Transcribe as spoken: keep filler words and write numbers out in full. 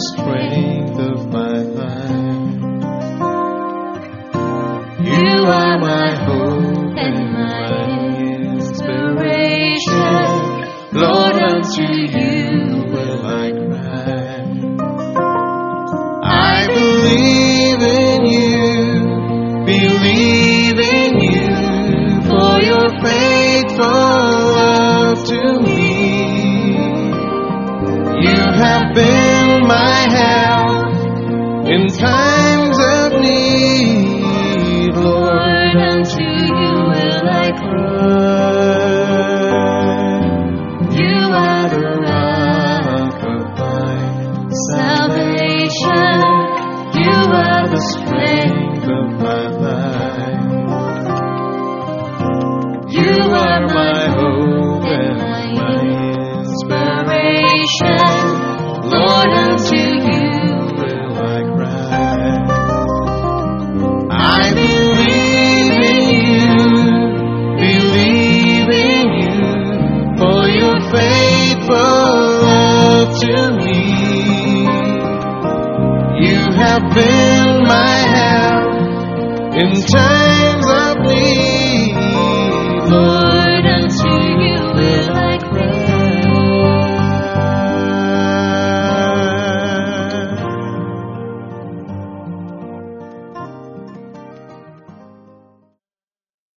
strength of my life. You are my hope and my inspiration. Lord, unto you will I cry. I believe in you, believe in you, for your faithful love to me. You have been my help in times of need. Lord, unto you will I cry. You are the rock of my salvation. You are the strength of my life. You are my hope and my inspiration. Lord, unto you will I cry. I believe in you, believe in you, for your faithful love to me. You have been my help in times of need, Lord.